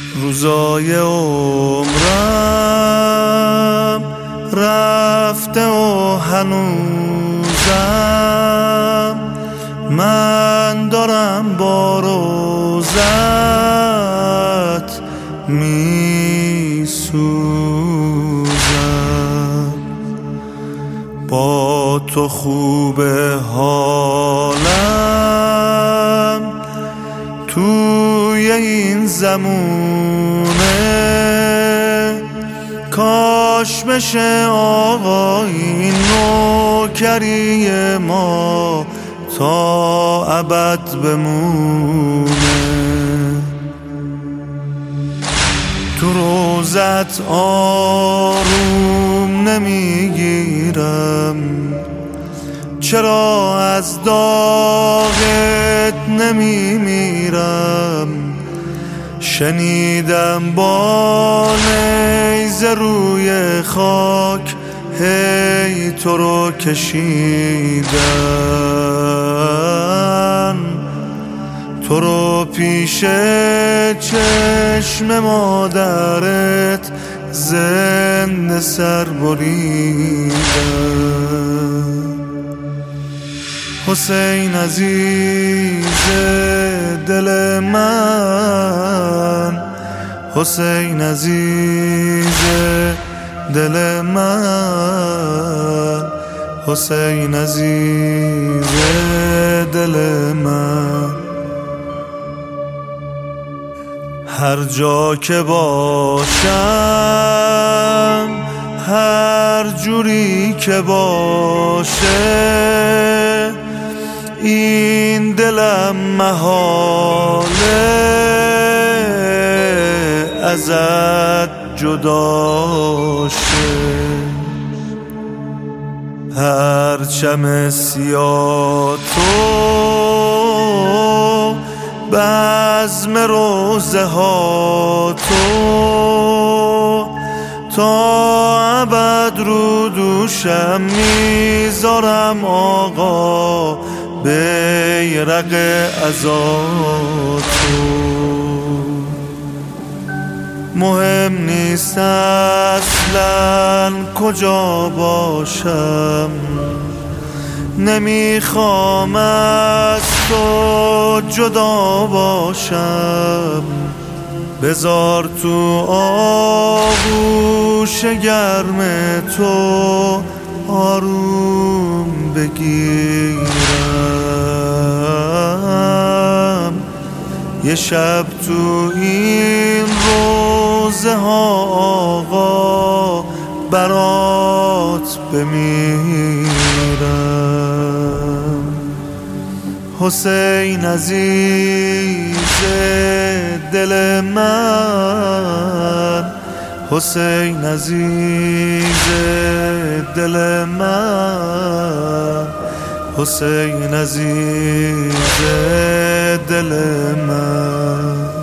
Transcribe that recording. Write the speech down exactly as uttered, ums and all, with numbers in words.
روزای عمرم رفته و هنوزم من دارم با روزت می سوزم. با تو خوب حالم توی این زمونه، کاش بشه آقا این نوکری ما تا ابد بمونه. تو روزت آروم نمیگیرم، چرا از داغت نمیمیرم. شنیدم با نیزه روی خاک هی تو رو کشیدن، تو رو پیش چشم مادرت زنده سر بریدن. حسین عزیز دل من، حسین عزیز دل من، حسین عزیز دل من. هر جا که باشم هر جوری که باشه، این دلم محاله ازت جدا شه. پرچم سیاه تو، بزم روزه ها تو، تا ابد رو دوشم میذارم آقا بیرق عزا تو. مهم نیست اصلا کجا باشم، نمیخوام از تو جدا باشم. بذار تو آغوش گرم تو آروم بگیرم. یه شب تو این روزه ها آقا برات بمیرم. حسین عزیز دل من، حسین عزیز دل من، حسین عزیز دل من.